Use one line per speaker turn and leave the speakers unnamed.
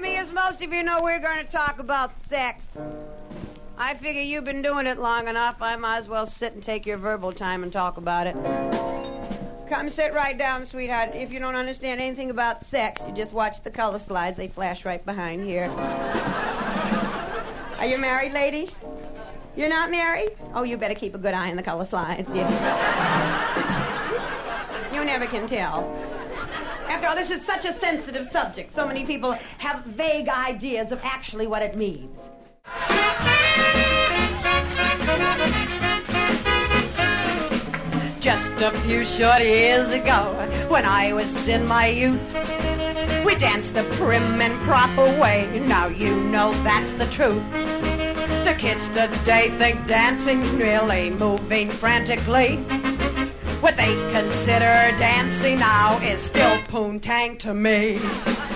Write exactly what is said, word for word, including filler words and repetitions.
me, as most of you know, we're going to talk about sex. I figure you've been doing it long enough. I might as well sit and take your verbal time and talk about it. Come sit right down, sweetheart. If you don't understand anything about sex, you just watch the color slides. They flash right behind here. Are you married, lady? You're not married? Oh, you better keep a good eye on the color slides. Yeah. You never can tell. After all, this is such a sensitive subject. So many people have vague ideas of actually what it means. Just a few short years ago, when I was in my youth, we danced the prim and proper way. Now you know that's the truth. The kids today think dancing's merely moving frantically. What they consider dancing now is still poontang to me.